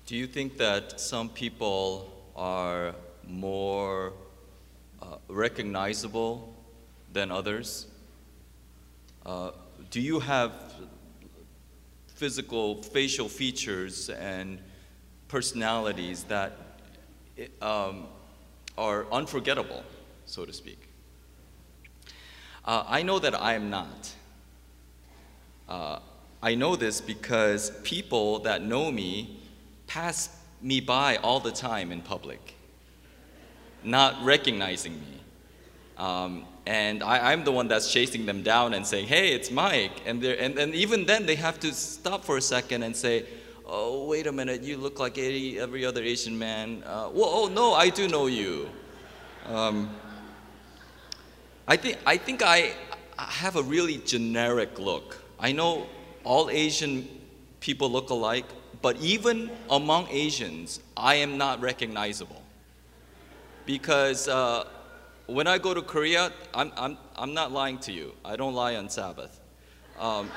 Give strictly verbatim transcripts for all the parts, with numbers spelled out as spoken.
Do you think that some people are more uh, recognizable than others? Uh, do you have physical, facial features and personalities that um, are unforgettable, so to speak? Uh, I know that I am not. Uh, I know this because people that know me pass me by all the time in public, not recognizing me. Um, and I, I'm the one that's chasing them down and saying, hey, it's Mike. And, and, and even then they have to stop for a second and say, oh, wait a minute, you look like every, every other Asian man. Uh, well, oh, no, I do know you. Um, I, think, I think I have a really generic look. I know all Asian people look alike, but even among Asians, I am not recognizable. Because uh, when I go to Korea, I'm, I'm, I'm not lying to you. I don't lie on Sabbath. Um,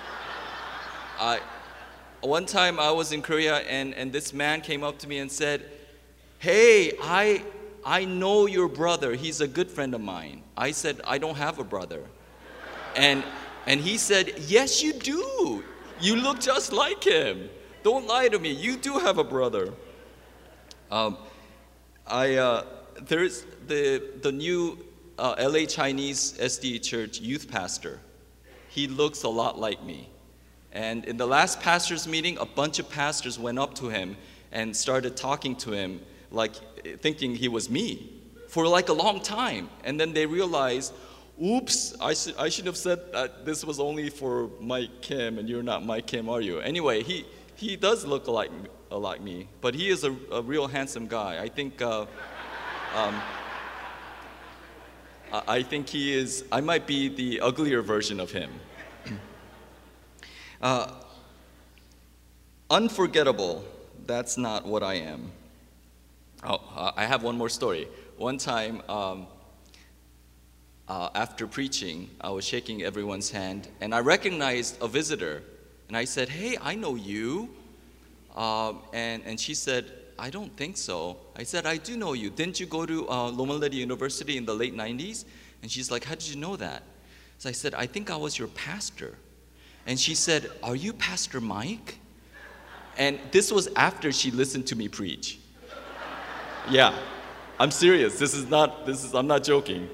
I, one time I was in Korea and, and this man came up to me and said, hey, I, I know your brother. He's a good friend of mine. I said, I don't have a brother. And, and he said, yes, you do. You look just like him. Don't lie to me. You do have a brother. Um, I, uh, there's the, the new uh, L A Chinese S D A Church youth pastor. He looks a lot like me. And in the last pastors' meeting, a bunch of pastors went up to him and started talking to him, like thinking he was me, for like a long time. And then they realized, oops, I, sh I should have said that this was only for Mike Kim, and you're not Mike Kim, are you? Anyway, he, he does look like, uh, like me, but he is a, a real handsome guy. I think, uh, um, I think he is, I might be the uglier version of him. uh, unforgettable, that's not what I am. Oh, uh, I have one more story. One time, um, uh, after preaching, I was shaking everyone's hand, and I recognized a visitor, and I said, hey, I know you. Um, and, and she said, I don't think so. I said, I do know you. Didn't you go to uh, Loma Linda University in the late nineties? And she's like, how did you know that? So I said, I think I was your pastor. And she said, are you Pastor Mike? And this was after she listened to me preach. Yeah, I'm serious. This is not, this is, I'm not joking.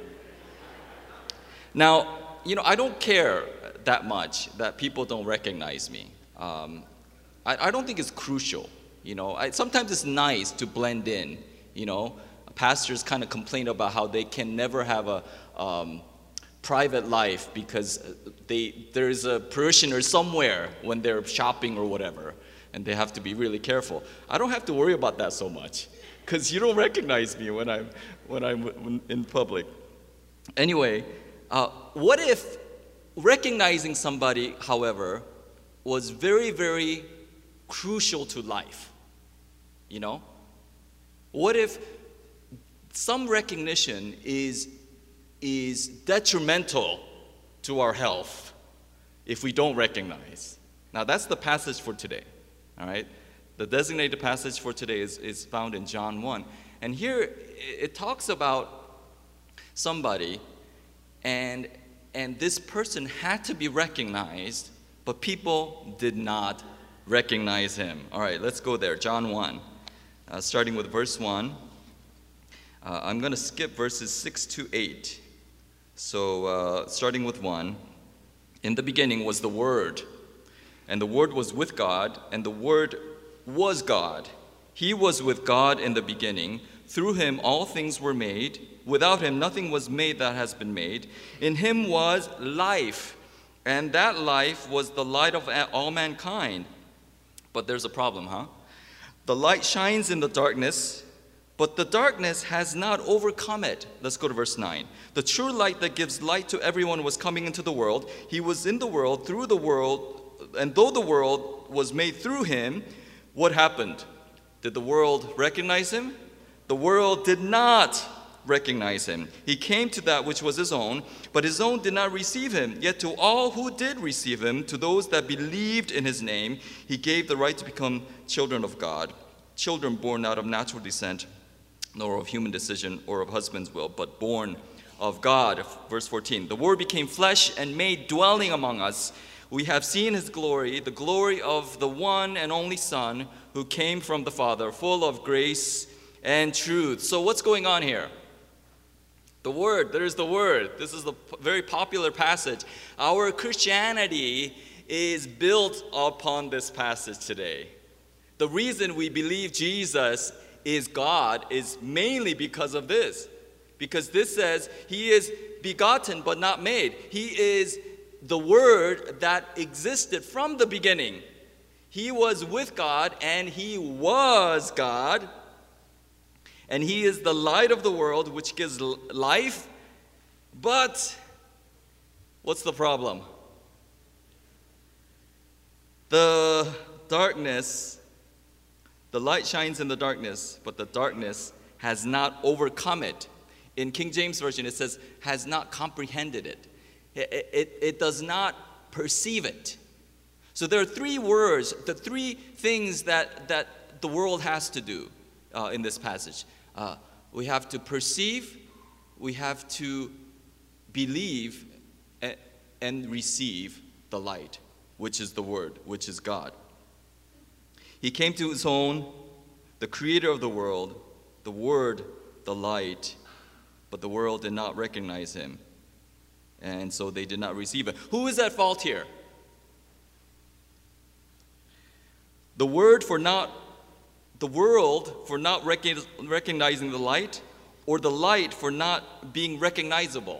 Now, you know, I don't care that much that people don't recognize me. Um, I, I don't think it's crucial. You know, I, sometimes it's nice to blend in. You know, pastors kind of complain about how they can never have a um, private life because they there's a parishioner somewhere when they're shopping or whatever, and they have to be really careful. I don't have to worry about that so much because you don't recognize me when I'm when I'm in public. Anyway, uh, what if recognizing somebody, however, was very, very crucial to life? You know? What if some recognition is, is detrimental to our health if we don't recognize? Now that's the passage for today, all right? The designated passage for today is, is found in John one. And here it talks about somebody, and, and this person had to be recognized, but people did not recognize him. All right, let's go there. John one, uh, starting with verse one. Uh, I'm going to skip verses six to eight. So uh, starting with one. In the beginning was the Word, and the Word was with God, and the Word was God. He was with God in the beginning. Through him all things were made. Without him nothing was made that has been made. In him was life, and that life was the light of all mankind. But there's a problem, huh? The light shines in the darkness, but the darkness has not overcome it. Let's go to verse nine. The true light that gives light to everyone was coming into the world. He was in the world, through the world, and though the world was made through him, what happened? Did the world recognize him? The world did not recognize him. He came to that which was his own, but his own did not receive him. Yet to all who did receive him, to those that believed in his name, he gave the right to become children of God. children born out of natural descent, nor of human decision or of husband's will, but born of God. Verse fourteen, the Word became flesh and made dwelling among us. We have seen his glory, the glory of the one and only Son who came from the Father, full of grace and truth. So what's going on here? The Word, there's the Word. This is the very popular passage. Our Christianity is built upon this passage today. The reason we believe Jesus is God is mainly because of this. Because this says he is begotten but not made. He is the Word that existed from the beginning. He was with God and he was God. And he is the light of the world which gives life. But what's the problem? The darkness, the light shines in the darkness, but the darkness has not overcome it. In King James Version, it says, has not comprehended it. It, it, it does not perceive it. So there are three words, the three things that, that the world has to do uh, in this passage. Uh, we have to perceive, we have to believe, and, and receive the light, which is the Word, which is God. He came to his own, the creator of the world, the Word, the light, but the world did not recognize him, and so they did not receive him. Who is at fault here? The word for not, the world for not rec- recognizing the light, or the light for not being recognizable?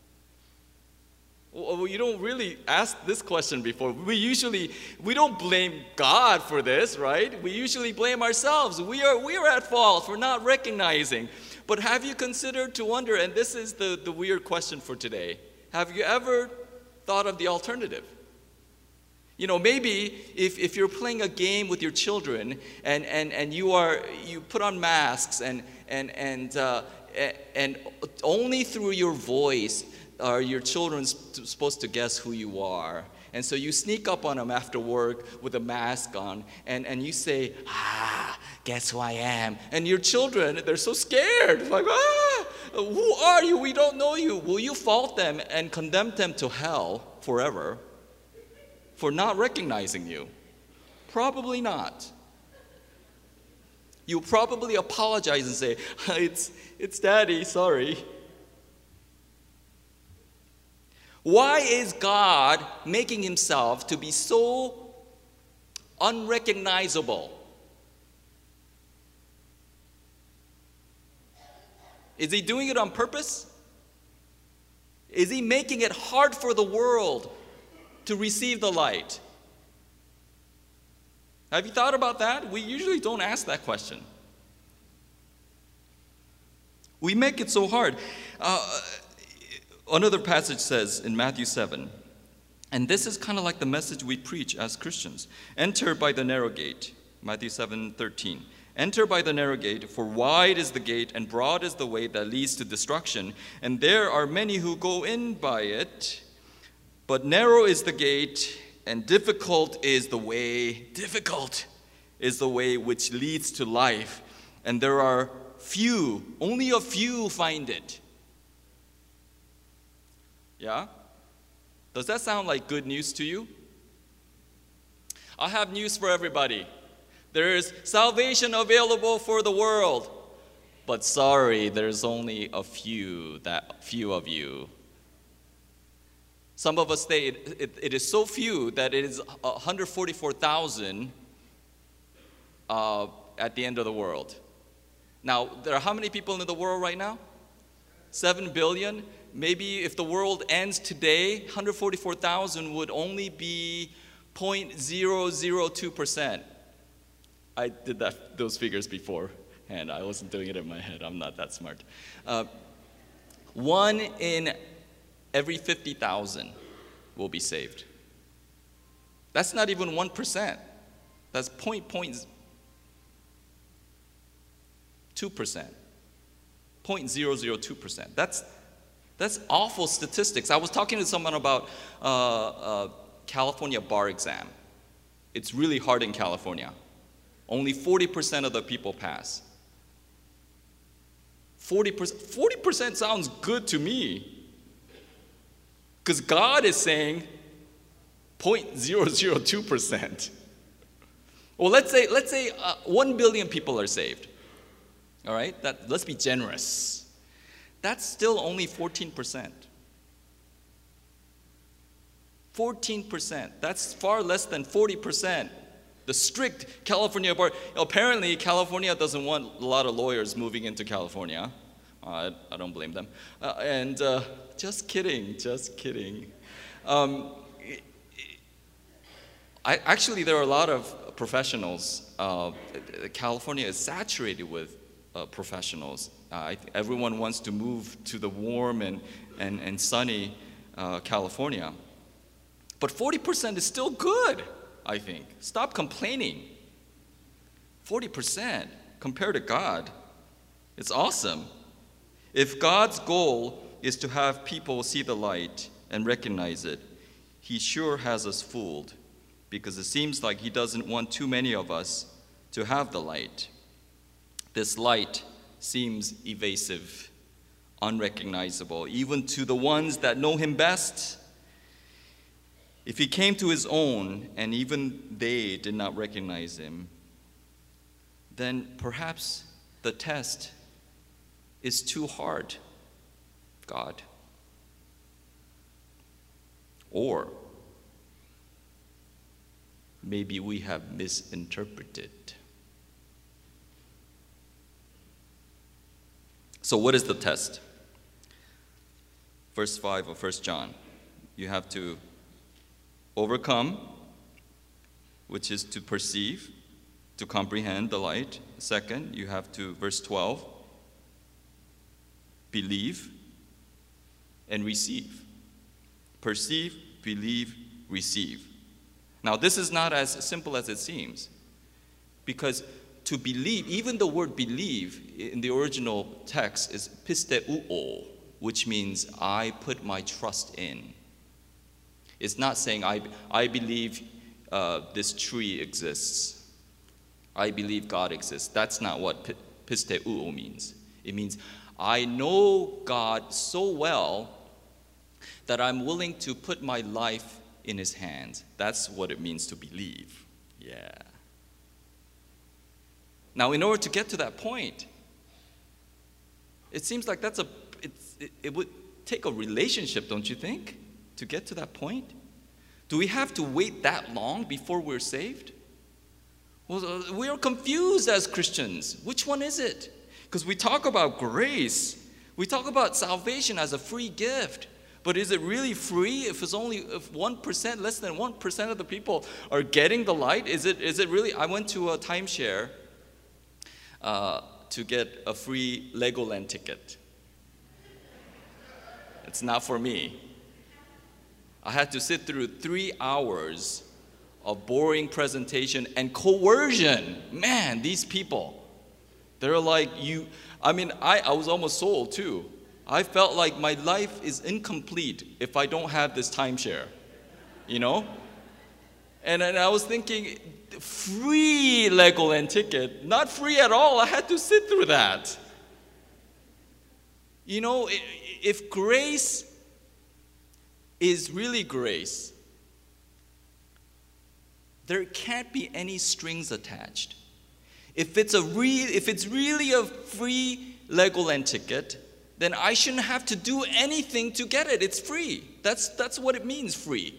Well, you don't really ask this question before. We usually, we don't blame God for this, right? We usually blame ourselves. We are, we are at fault for not recognizing. But have you considered to wonder, and this is the, the weird question for today, have you ever thought of the alternative? You know, maybe if, if you're playing a game with your children and, and, and you are you put on masks and and and uh, and only through your voice are your children supposed to guess who you are. And so you sneak up on them after work with a mask on, and, and you say, ah, guess who I am? And your children, they're so scared. Like, ah, who are you? We don't know you. Will you fault them and condemn them to hell forever for not recognizing you? Probably not. You'll probably apologize and say, it's, it's Daddy, sorry. Why is God making himself to be so unrecognizable? Is he doing it on purpose? Is he making it hard for the world to receive the light? Have you thought about that? We usually don't ask that question. We make it so hard. Uh, Another passage says in Matthew seven, and this is kind of like the message we preach as Christians. Enter by the narrow gate, Matthew seven thirteen. Enter by the narrow gate, for wide is the gate and broad is the way that leads to destruction, and there are many who go in by it. But narrow is the gate, and difficult is the way, difficult is the way which leads to life, and there are few, only a few find it. Yeah? Does that sound like good news to you? I have news for everybody. There is salvation available for the world. But sorry, there's only a few, that few of you. Some of us say it, it, it is so few that it is one hundred forty-four thousand uh, at the end of the world. Now, there are how many people in the world right now? Seven billion. Maybe if the world ends today, one hundred forty-four thousand would only be zero point zero zero two percent. I did that, those figures before, and I wasn't doing it in my head. I'm not that smart. Uh, one in every fifty thousand will be saved. That's not even one percent. That's zero point two percent. zero point zero zero two percent. That's That's awful statistics. I was talking to someone about uh, uh, California bar exam. It's really hard in California. Only forty percent of the people pass. forty percent, forty percent sounds good to me. Because God is saying zero point zero zero two percent. Well, let's say, let's say uh, one billion people are saved. All right? That, let's be generous. That's still only fourteen percent. fourteen percent. That's far less than forty percent. The strict California bar. Apparently, California doesn't want a lot of lawyers moving into California. Uh, I don't blame them. Uh, and uh, just kidding, just kidding. Um, I, actually, there are a lot of professionals. Uh, California is saturated with uh, professionals. Uh, I th- everyone wants to move to the warm and, and, and sunny uh, California. But forty percent is still good, I think. Stop complaining. forty percent compared to God, it's awesome. If God's goal is to have people see the light and recognize it, he sure has us fooled, because it seems like he doesn't want too many of us to have the light. This light seems evasive, unrecognizable, even to the ones that know him best. If he came to his own and even they did not recognize him, then perhaps the test is too hard, God. Or maybe we have misinterpreted. So what is the test? Verse five of First John. You have to overcome, which is to perceive, to comprehend the light. Second, you have to, verse twelve, believe and receive. Perceive, believe, receive. Now, this is not as simple as it seems, because to believe, even the word believe in the original text is pisteuo, which means I put my trust in. It's not saying I, I believe uh, this tree exists. I believe God exists. That's not what pisteuo means. It means I know God so well that I'm willing to put my life in his hands. That's what it means to believe. Yeah. Now, in order to get to that point, it seems like that's a, it's, it, it would take a relationship, don't you think, to get to that point? Do we have to wait that long before we're saved? Well, we are confused as Christians. Which one is it? Because we talk about grace. We talk about salvation as a free gift. But is it really free if it's only if one percent, less than one percent of the people are getting the light? Is it, is it really? I went to a timeshare uh, to get a free Legoland ticket. It's not for me. I had to sit through three hours of boring presentation and coercion. Man, these people, they're like you. I mean, I, I was almost sold too. I felt like my life is incomplete if I don't have this timeshare, you know? And, and I was thinking, free Legoland ticket, not free at all. I had to sit through that. You know, if grace is really grace, there can't be any strings attached. If it's a re- if it's really a free Legoland ticket, then I shouldn't have to do anything to get it. It's free. That's, that's what it means, free.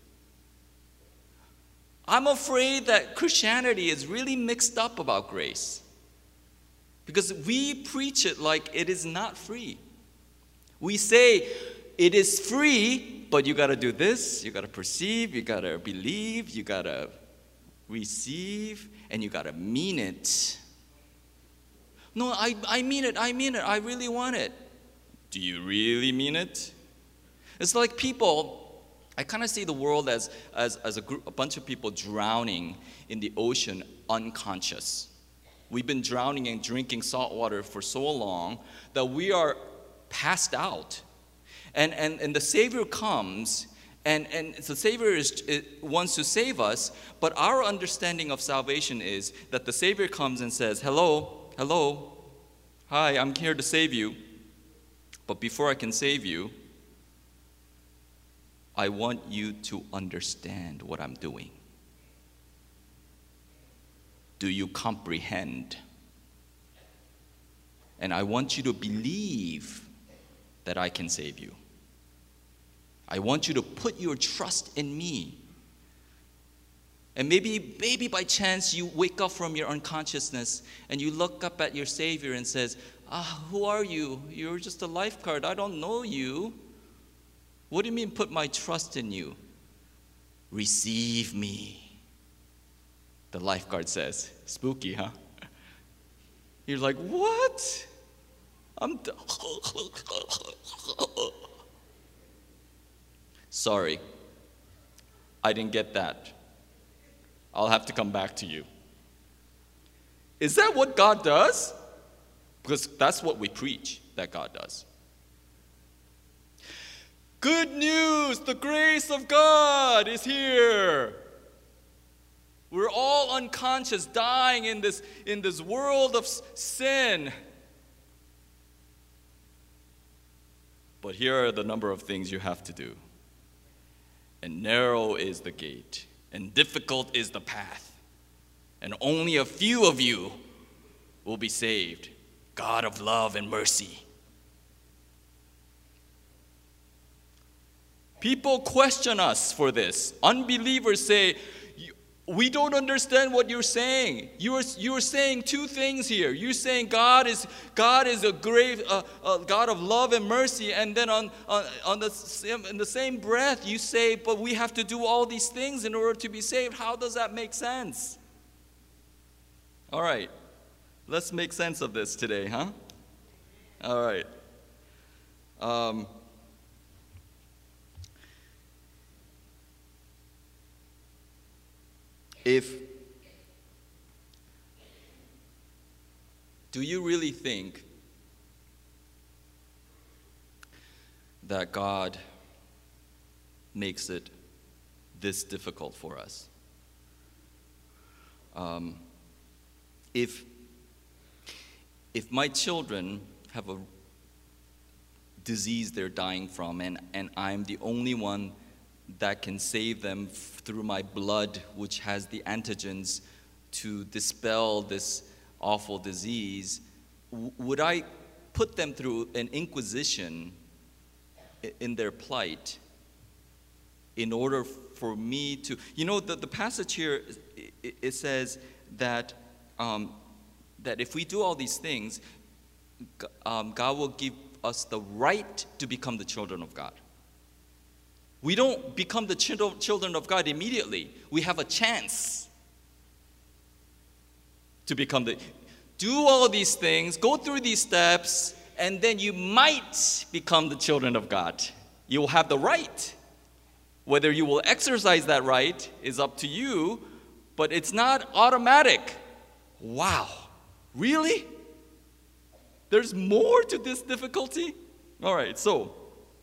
I'm afraid that Christianity is really mixed up about grace, because we preach it like it is not free. We say it is free, but you got to do this, you got to perceive, you got to believe, you got to receive, and you got to mean it. No, I, I mean it, I mean it, I really want it. Do you really mean it? It's like people, I kind of see the world as, as, as a, group, a bunch of people drowning in the ocean unconscious. We've been drowning and drinking salt water for so long that we are passed out. And, and, and the Savior comes And, and the Savior is, it wants to save us, but our understanding of salvation is that the Savior comes and says, hello, hello, hi, I'm here to save you. But before I can save you, I want you to understand what I'm doing. Do you comprehend? And I want you to believe that I can save you. I want you to put your trust in me. And maybe, maybe by chance you wake up from your unconsciousness and you look up at your Savior and says, ah, who are you? You're just a lifeguard. I don't know you. What do you mean put my trust in you? Receive me. The lifeguard says, spooky, huh? You're like, what? I'm d- Sorry, I didn't get that. I'll have to come back to you. Is that what God does? Because that's what we preach that God does. Good news, the grace of God is here. We're all unconscious, dying in this, in this world of sin. But here are the number of things you have to do. And narrow is the gate, and difficult is the path, and only a few of you will be saved. God of love and mercy. People question us for this. Unbelievers say, we don't understand what you're saying. You're, you're saying two things here. You're saying God is, God is a great uh, uh, God of love and mercy, and then on, on, on the same, in the same breath you say, but we have to do all these things in order to be saved. How does that make sense? All right, let's make sense of this today, huh? All right. Um, If, do you really think that God makes it this difficult for us? Um, if, if my children have a disease they're dying from, and, and I'm the only one that can save them through my blood, which has the antigens to dispel this awful disease, w- would I put them through an inquisition in their plight in order for me to, you know, the, the passage here, it, it says that, um, that if we do all these things, um, God will give us the right to become the children of God. We don't become the children of God immediately. We have a chance to become the, do all of these things, go through these steps, and then you might become the children of God. You will have the right. Whether you will exercise that right is up to you, but it's not automatic. Wow, really? There's more to this difficulty? All right, so,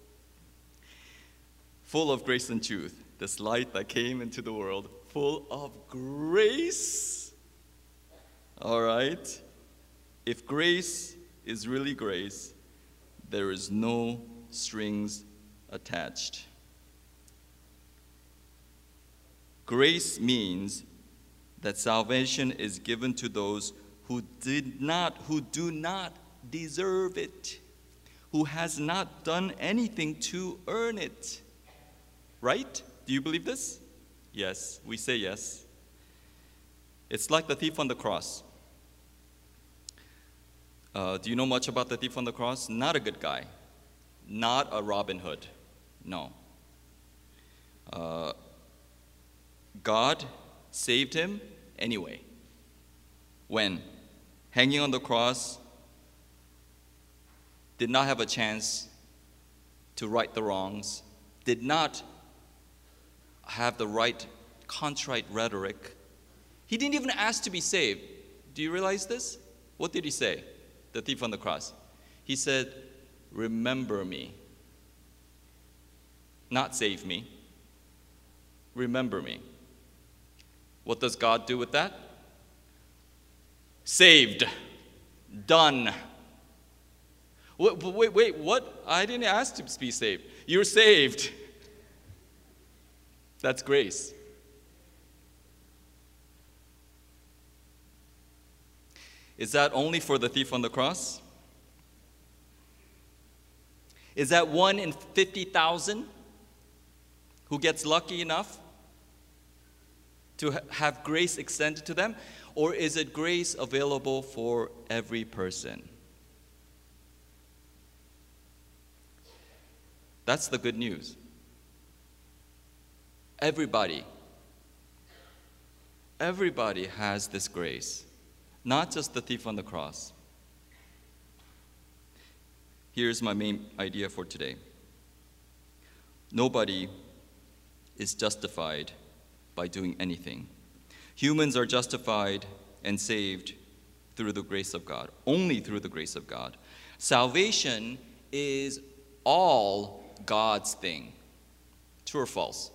full of grace and truth, this light that came into the world, full of grace. All right? If grace is really grace, there is no strings attached. Grace means that salvation is given to those who did not, who do not deserve it, who has not done anything to earn it. Right? Do you believe this? Yes, we say yes. It's like the thief on the cross. Uh, do you know much about the thief on the cross? Not a good guy. Not a Robin Hood. No. Uh, God saved him anyway. When? Hanging on the cross, did not have a chance to right the wrongs, did not have the right contrite rhetoric. He didn't even ask to be saved. Do you realize this? What did he say, the thief on the cross? He said, remember me. Not save me. remember me. What does God do with that? Saved. Done. Wait, wait, wait, what? I didn't ask to be saved. You're saved. That's grace. Is that only for the thief on the cross? Is that one in fifty thousand who gets lucky enough to ha- have grace extended to them? Or is it grace available for every person? That's the good news. Everybody, everybody has this grace, not just the thief on the cross. Here's my main idea for today. Nobody is justified by doing anything. Humans are justified and saved through the grace of God, only through the grace of God. Salvation is all God's thing. True or false?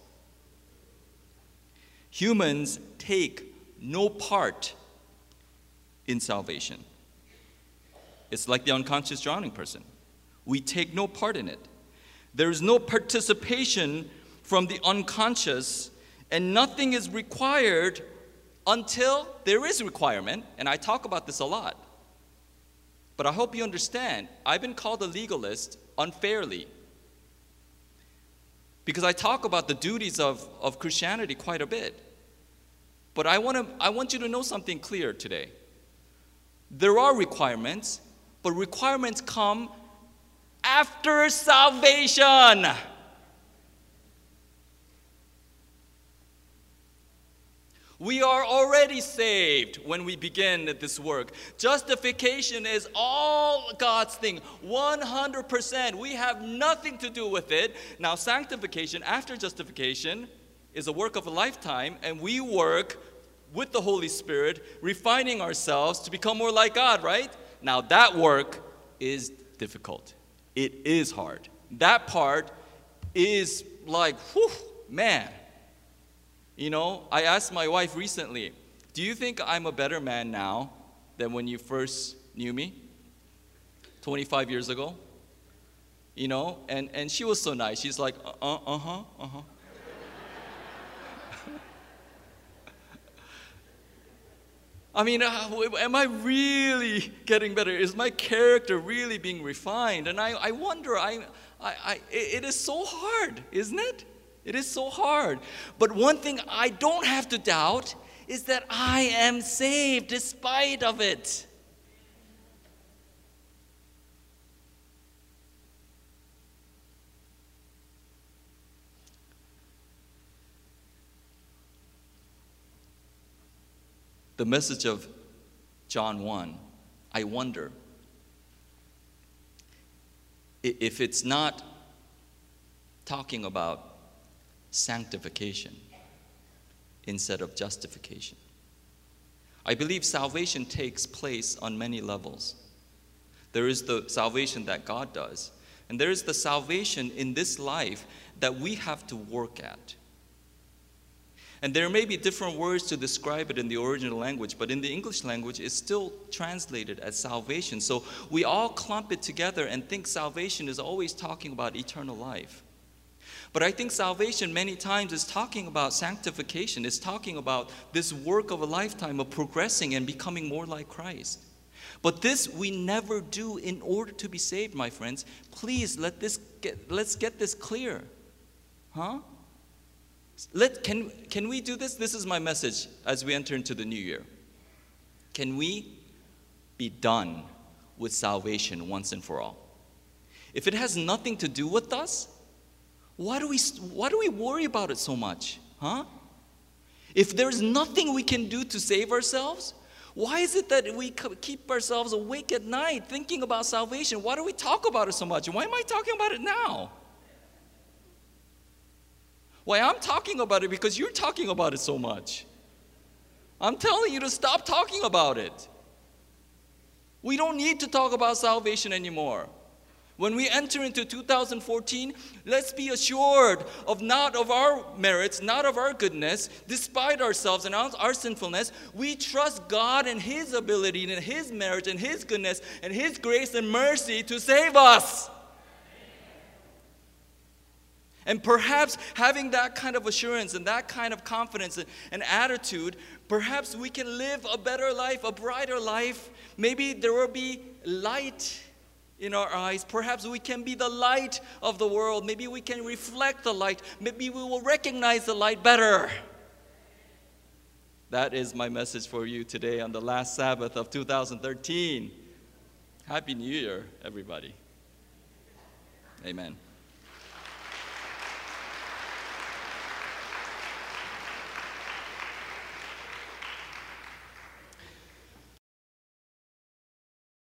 Humans take no part in salvation. It's like the unconscious drowning person. We take no part in it. There is no participation from the unconscious, and nothing is required until there is requirement, and I talk about this a lot. But I hope you understand, I've been called a legalist unfairly because I talk about the duties of, of Christianity quite a bit. But I want to I want you to know something clear today. There are requirements, but requirements come after salvation. We are already saved when we begin this work. Justification is all God's thing, one hundred percent. We have nothing to do with it. Now, sanctification, after justification, is a work of a lifetime, and we work with the Holy Spirit, refining ourselves to become more like God, right? Now, that work is difficult. It is hard. That part is like, whew, man. You know, I asked my wife recently, do you think I'm a better man now than when you first knew me twenty-five years ago? You know, and, and she was so nice. She's like, uh, uh-huh, uh-huh. I mean, uh, am I really getting better? Is my character really being refined? And I, I wonder, I, I, I, it is so hard, isn't it? It is so hard. But one thing I don't have to doubt is that I am saved despite of it. The message of John one, I wonder if it's not talking about sanctification instead of justification. I believe salvation takes place on many levels. There is the salvation that God does, and there is the salvation in this life that we have to work at. And there may be different words to describe it in the original language, but in the English language, it's still translated as salvation. So we all clump it together and think salvation is always talking about eternal life. But I think salvation many times is talking about sanctification. It's talking about this work of a lifetime of progressing and becoming more like Christ. But this we never do in order to be saved, my friends. Please let this get, let's get this clear. Huh? Let, can, can we do this? This is my message as we enter into the new year. Can we be done with salvation once and for all? If it has nothing to do with us, why do we, why do we worry about it so much? Huh? If there's nothing we can do to save ourselves, why is it that we keep ourselves awake at night thinking about salvation? Why do we talk about it so much? Why am I talking about it now? Why I'm talking about it because you're talking about it so much. I'm telling you to stop talking about it. We don't need to talk about salvation anymore. When we enter into two thousand fourteen, let's be assured of not of our merits, not of our goodness, despite ourselves and our, our sinfulness. We trust God and His ability and His merit and His goodness and His grace and mercy to save us. And perhaps having that kind of assurance and that kind of confidence and, and attitude, perhaps we can live a better life, a brighter life. Maybe there will be light in our eyes. Perhaps we can be the light of the world. Maybe we can reflect the light. Maybe we will recognize the light better. That is my message for you today on the last Sabbath of two thousand thirteen. Happy New Year, everybody. Amen.